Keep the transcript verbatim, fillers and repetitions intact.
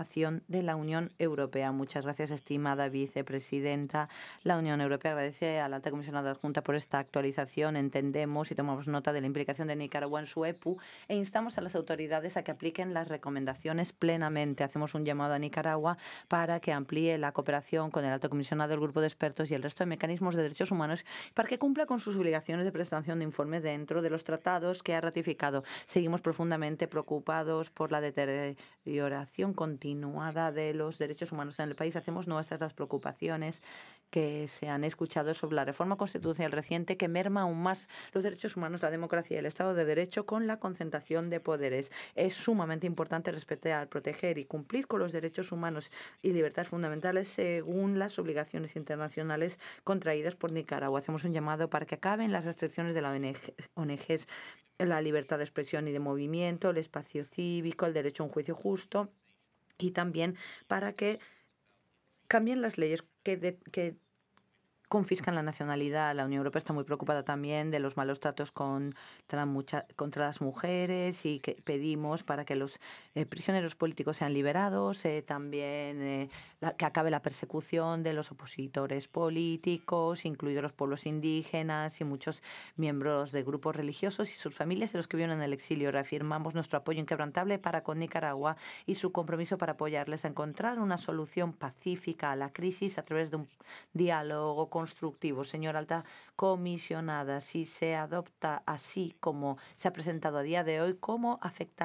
cooperación de la Unión Europea. Muchas gracias, estimada vicepresidenta. La Unión Europea agradece a la alta comisionada adjunta por esta actualización. Entendemos y tomamos nota de la implicación de Nicaragua en su E P U e instamos a las autoridades a que apliquen las recomendaciones plenamente. Hacemos un llamado a Nicaragua para que amplíe la cooperación con el alto comisionado, el grupo de expertos y el resto de mecanismos de derechos humanos para que cumpla con sus obligaciones de prestación de informes dentro de los tratados que ha ratificado. Seguimos profundamente preocupados por la deterioración continuada de los derechos humanos en el país. Hacemos nuestras las preocupaciones que se han escuchado sobre la reforma constitucional reciente que merma aún más los derechos humanos, la democracia y el Estado de Derecho con la concentración de poderes. Es sumamente importante respetar, proteger y cumplir con los derechos humanos y libertades fundamentales según las obligaciones internacionales contraídas por Nicaragua. Hacemos un llamado para que acaben las restricciones de la O N G, la libertad de expresión y de movimiento, el espacio cívico, el derecho a un juicio justo y también para que cambien las leyes que, de, que confiscan la nacionalidad. La Unión Europea está muy preocupada también de los malos tratos contra, mucha, contra las mujeres y que pedimos para que los eh, prisioneros políticos sean liberados, eh, también eh, la, que acabe la persecución de los opositores políticos, incluidos los pueblos indígenas y muchos miembros de grupos religiosos y sus familias y los que viven en el exilio. Reafirmamos nuestro apoyo inquebrantable para con Nicaragua y su compromiso para apoyarles a encontrar una solución pacífica a la crisis a través de un diálogo constructivo. Señora alta comisionada, si se adopta así como se ha presentado a día de hoy, ¿cómo afecta